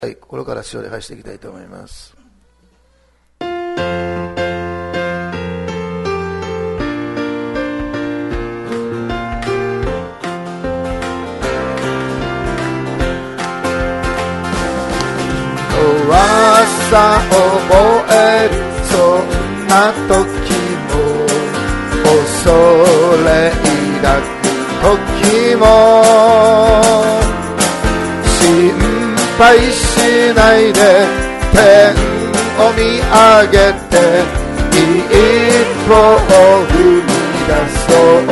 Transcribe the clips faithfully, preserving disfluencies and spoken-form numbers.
はい、心から主を礼拝していきたいと思います。朝覚えるそんな時も恐れ抱く時も心配しないで天を見上げて一歩を踏み出そう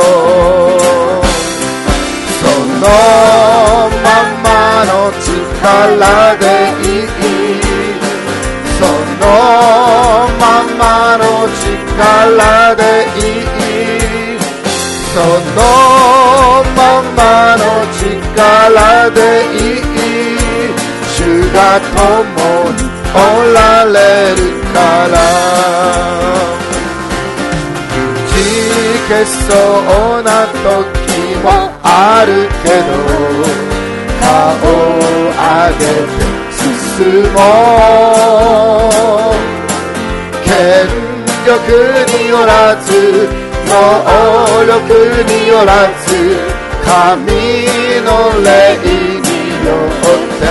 そのままの力でいいそのままの力でいいそのままの力でいい主が共におられるからくじけそうな時もあるけど顔を上げて進もう権力によらず能力によらず神の霊によって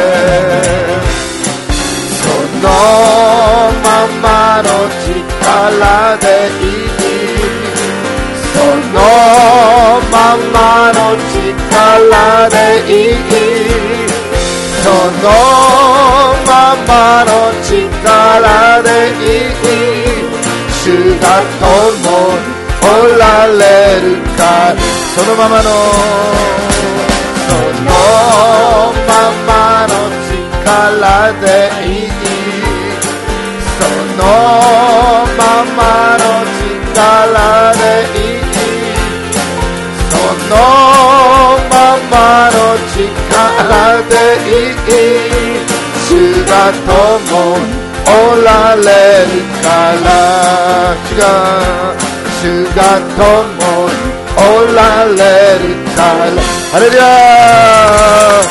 そのままの力でいいそのままの力でいいそのままの力でいい主が共におられるからそのままのそのままの力でいいそのままの力でいいそのままの力でいい主が共におられるから主が主が共におられるからハレルヤ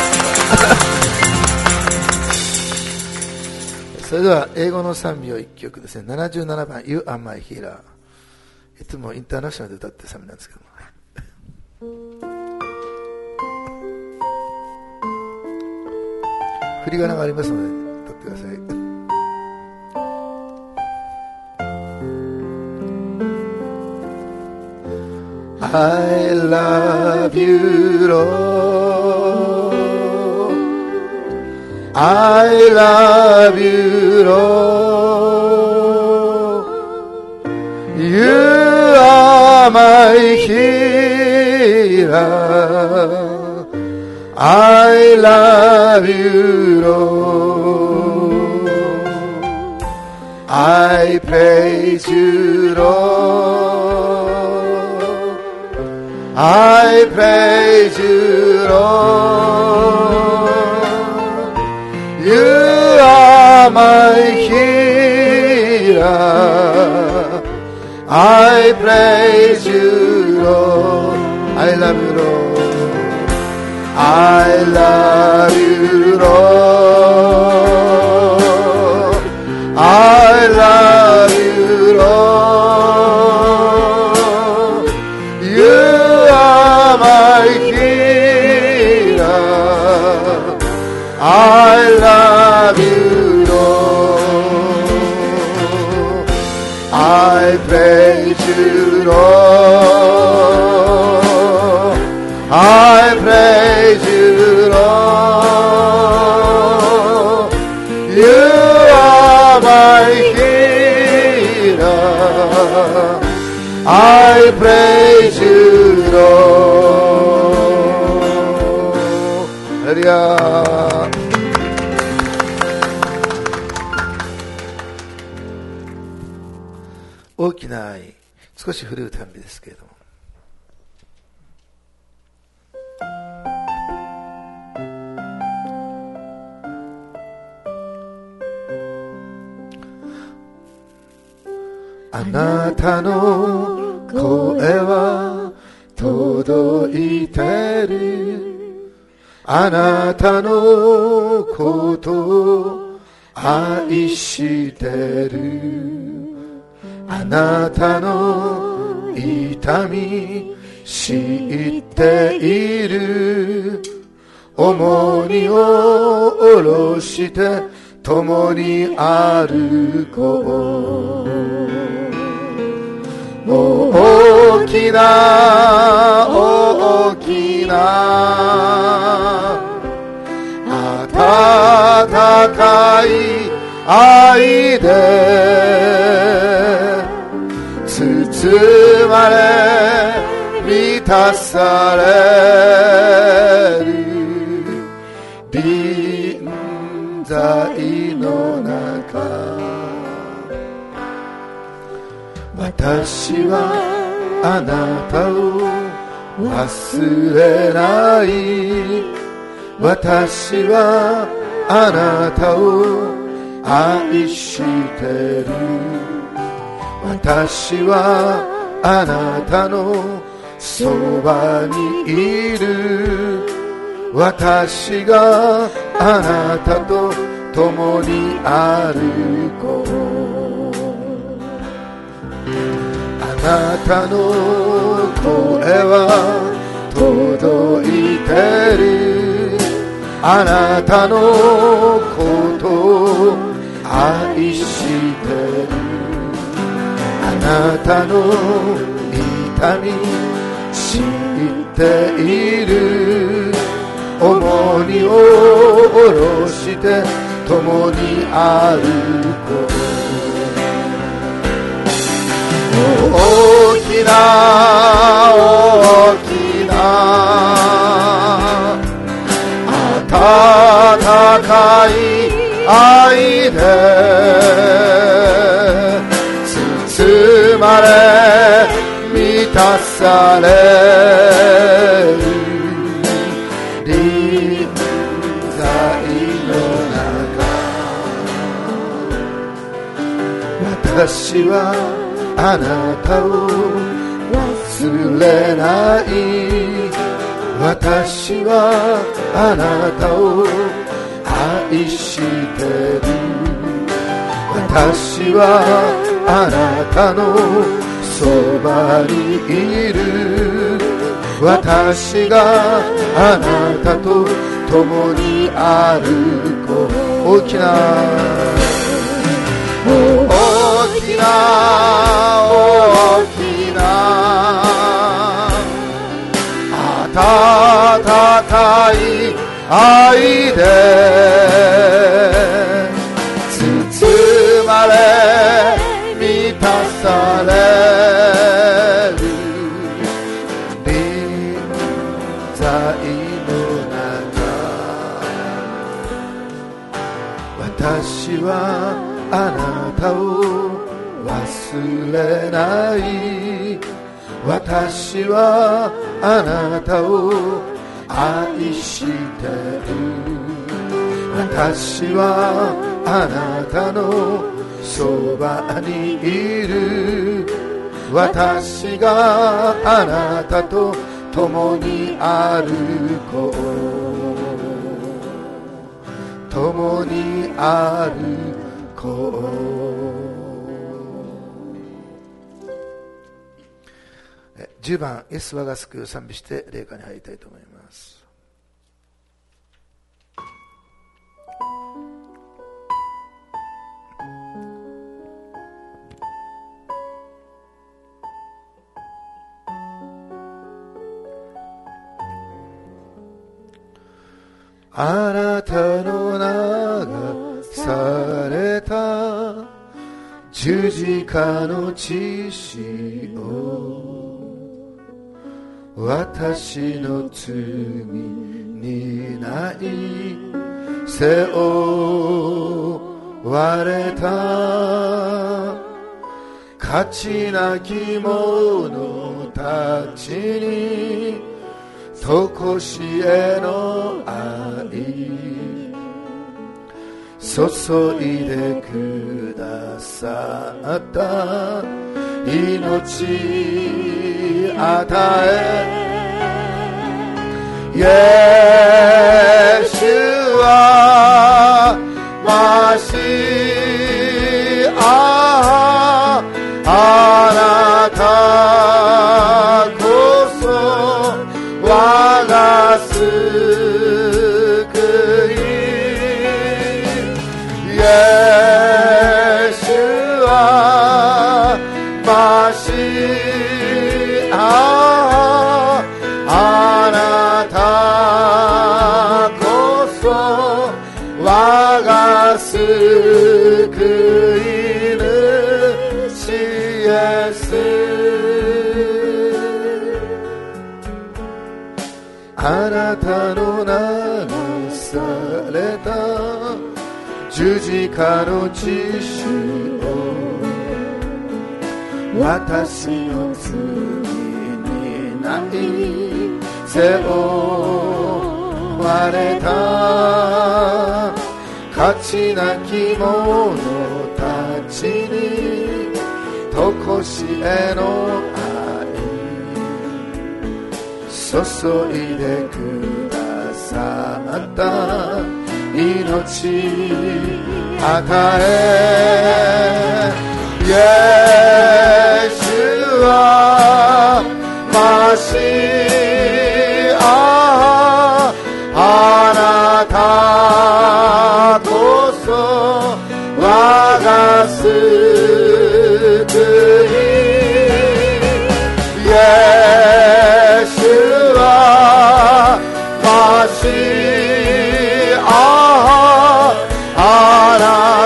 それでは英語の賛美を一曲ですねななじゅうななばん You are my healer いつもインターナショナルで歌ってる賛美なんですけども振り仮名がありますので歌ってくださいI love you, Lord. I love you, Lord. You are my healer. I love you, Lord. I praise you, Lord.I praise you, Lord. You are my healer. I praise you, Lord. I love you, Lord. I love you, Lord. I love you, Lord.My healer, I love you, Lord. I praise you, Lord. I praise you, Lord. You are my healer. I praise you, Lord.ハレルヤ大きな愛少し古い賛美ですけれどもあなたの声は届いてるあなたのことを愛してる。あなたの痛み知っている。重荷を下ろして共に歩こう。大きな大きな温かい愛で包まれ満たされる。臨在の中、私はあなたを忘れない。私はあなたを愛してる。私はあなたのそばにいる。私があなたと共に歩こう。あなたの声は届いてる。あなたのことを愛してる。あなたの痛み知っている。重荷を下ろして共に歩こう。大きな大きな温かい愛で包まれ満たされる。臨在の中、私はあなたを忘れない。私はあなたを愛してる。私はあなたのそばにいる。私があなたと共に歩こう。大きな大きな大きな温かい愛で包まれ満たされる。臨在の中、私はあなたを忘れない。私はあなたを愛してる。私はあなたのそばにいる。私があなたと共に歩こう。共に歩こう。じゅうばん、イエス我が救いを賛美して霊歌に入りたいと思います。あなたの流された十字架の血潮を私の罪にない背負われた価値なき者たちにとこしえの愛注いでくださった命与え 예수와 마시아 아나타 고소 와가스 그이 예수와 마시아 아나타 고소 와가스 그이는 시에스 아나타の名にされた十字架の血潮私の罪にない背負われた価値なき者たちにとこしえの愛注いでくださった命与えイエスはマシアあなたこそ我が救いイエスはマシアあな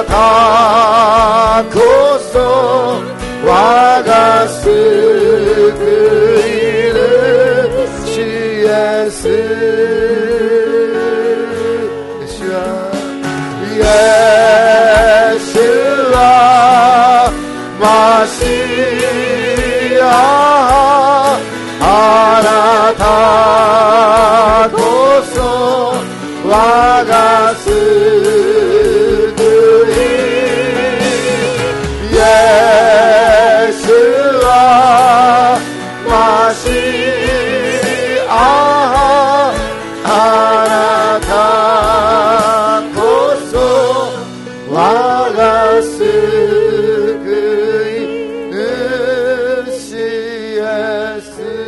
たこそ我が救い主イエスイエスはマシアあなたこそ我が救いイエスはマシアあなたこそ我が救い主イエス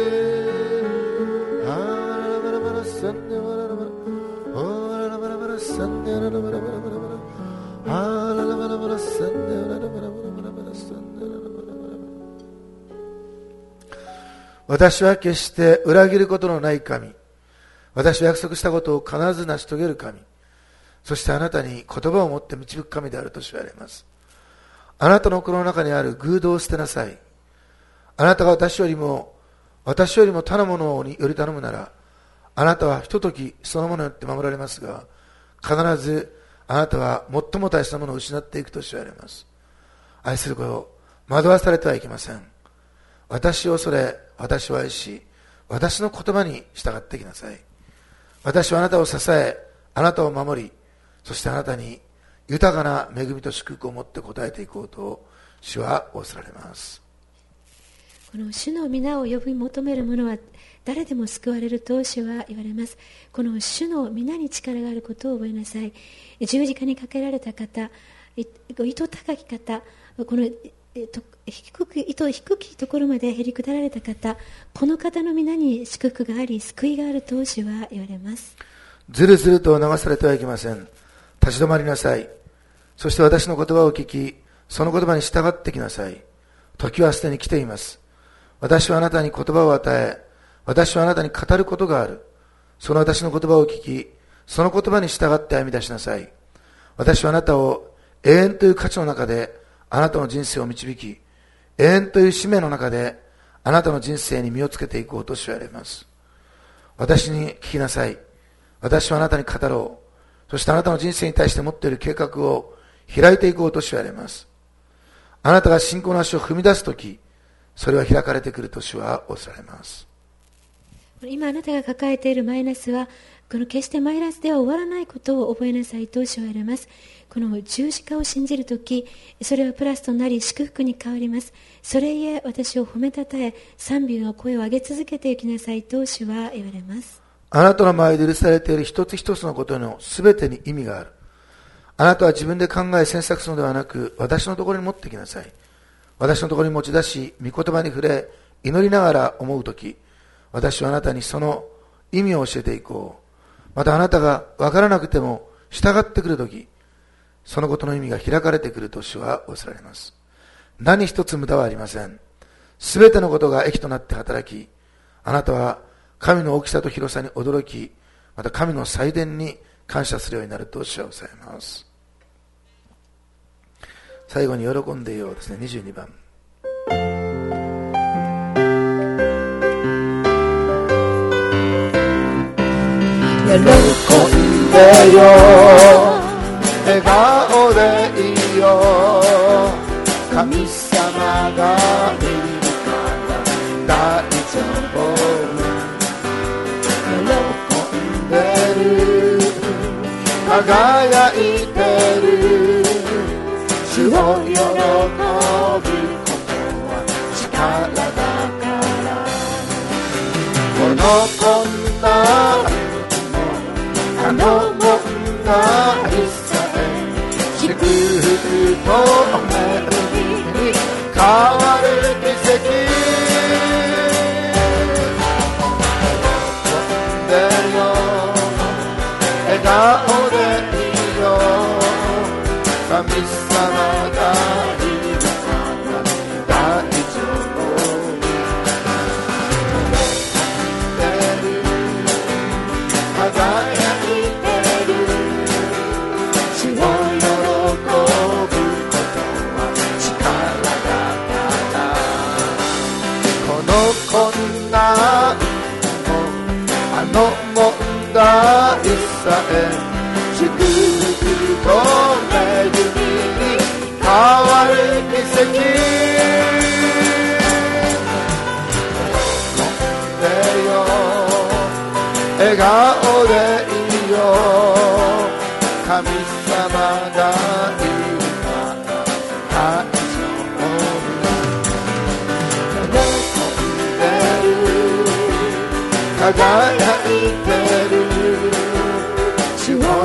私は決して裏切ることのない神、私は約束したことを必ず成し遂げる神、そしてあなたに言葉を持って導く神であると知られます。あなたの心の中にある偶像を捨てなさい。あなたが私よりも私よりも他の者により頼むなら、あなたはひとときそのものによって守られますが、必ずあなたは最も大切なものを失っていくと知られます。愛する子を惑わされてはいけません。私を恐れ、私を愛し、私の言葉に従ってきなさい。私はあなたを支え、あなたを守り、そしてあなたに豊かな恵みと祝福を持って応えていこうと主は仰せられます。 この主の皆を呼び求める者は誰でも救われると主は言われます。この主の皆に力があることを覚えなさい。十字架にかけられた方、糸高き方、この低く糸低きところまでへり下られた方、この方の皆に祝福があり救いがあると主は言われます。 ずるずると流されてはいけません。立ち止まりなさい。そして私の言葉を聞き、その言葉に従ってきなさい。時はすでに来ています。私はあなたに言葉を与え、私はあなたに語ることがある。その私の言葉を聞き、その言葉に従って歩み出しなさい。私はあなたを永遠という価値の中であなたの人生を導き、永遠という使命の中であなたの人生に身をつけていこうと知られます。私に聞きなさい。私はあなたに語ろう。そしてあなたの人生に対して持っている計画を開いていこうと知られます。あなたが信仰の足を踏み出すとき、それは開かれてくると主は仰せられます。 今あなたが抱えているマイナスは、この決してマイナスでは終わらないことを覚えなさいと主は言われます。この十字架を信じるとき、それはプラスとなり祝福に変わります。それゆえ私を褒めたたえ、賛美の声を上げ続けていきなさいと主は言われます。 あなたの前で許されている一つ一つのことのすべてに意味がある。あなたは自分で考え詮索するのではなく、私のところに持ってきなさい。私のところに持ち出し、御言葉に触れ、祈りながら思うとき、私はあなたにその意味を教えていこう。またあなたが分からなくても従ってくるとき、そのことの意味が開かれてくると主はおっしゃられます。何一つ無駄はありません。すべてのことが益となって働き、あなたは神の大きさと広さに驚き、また神の祭殿に感謝するようになると主はおっしゃいます。最後に喜んでいようですね。にじゅうにばん。 喜んでよ、笑顔でいいよ、神様がいるから大丈夫。喜んでる、輝いてる、主を喜ぶことは力だから。このこんなあの問題さえ祝福と恵みに変わる奇跡。喜んでよ、笑顔でいいよ、神様がいるから大丈夫。輝あの問題さえ祝福と恵みに変わる奇跡。喜んでよ、笑顔でいいよ、神様がいるから大丈夫。輝いてる、主を喜ぶこと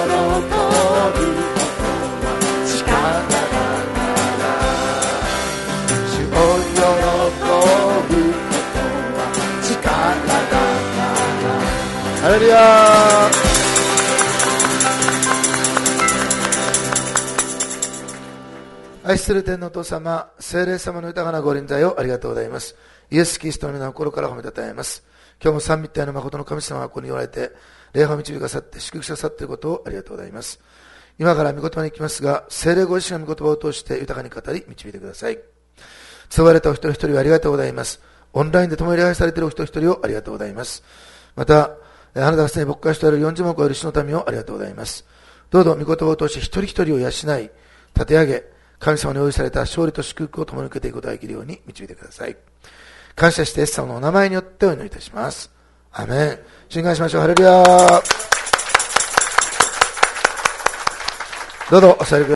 は力だから。主を喜ぶことは力だから。ハレルヤ。愛する天のお父様、聖霊様の豊かなご臨在をありがとうございます。イエス・キリストの皆を心から褒めたたえます。今日も三位一体の誠の神様がここにおられて、礼拝を導かさって祝福してくださっていることをありがとうございます。今から御言葉に行きますが、聖霊ご自身の御言葉を通して豊かに語り導いてください。使われたお一人一人をありがとうございます。オンラインで共に礼拝されているお一人一人をありがとうございます。また、あなたがすでに牧会しているよんじゅうもんを超える主の民をありがとうございます。どうぞ御言葉を通して一人一人を養い、立て上げ、神様に用意された勝利と祝福を共に受けていくことができるように導いてください。感謝してイエス様のお名前によってお祈りいたします。アメン。信願しましょう。ハレルヤ。どうぞお座りください。